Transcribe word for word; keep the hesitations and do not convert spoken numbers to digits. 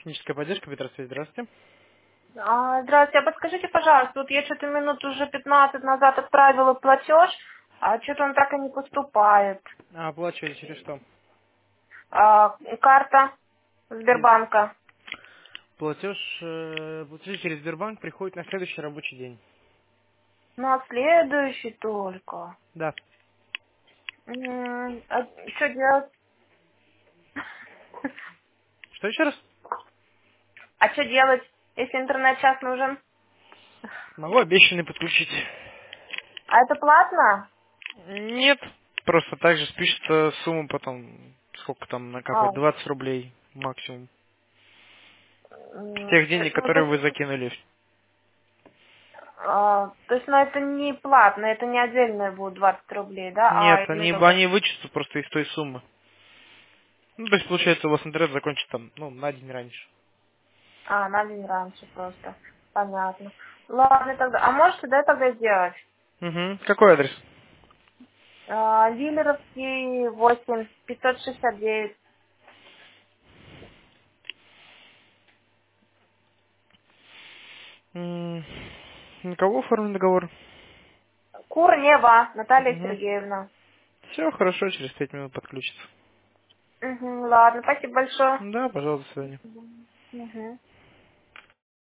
Техническая поддержка, Петросвет, здравствуйте. А, Здравствуйте, а подскажите, пожалуйста, вот я что-то минут уже пятнадцать назад отправила платеж, а что-то он так и не поступает. А, оплачивали через что? А, карта М, Сбербанка. Платеж, э, платеж через Сбербанк приходит на следующий рабочий день. На следующий только. Да. М, А что делать? Что еще раз? А что делать, если интернет-час нужен? Могу обещанный подключить. А это платно? Нет. Просто так же спишется сумма потом, сколько там А, накапает, двадцать рублей максимум. С м, тех денег, ну, то которые есть, вы закинули. а, то есть, ну, это не платно, это не отдельные будут двадцать рублей, да, а Нет, они, именно... они вычтутся просто из той суммы. Ну, то есть, получается, у вас интернет закончится там, ну, на день раньше. А, на день раньше просто. Понятно. Ладно, тогда. А можете, да, тогда сделать? Угу. Какой адрес? А, Виллеровский восемь, пятьсот шестьдесят девять. М, На кого оформлен договор? Курнева Наталья Угу. Сергеевна. Все хорошо, через пять минут подключится. Угу, ладно, спасибо большое. Да, пожалуйста, до свидания. Угу.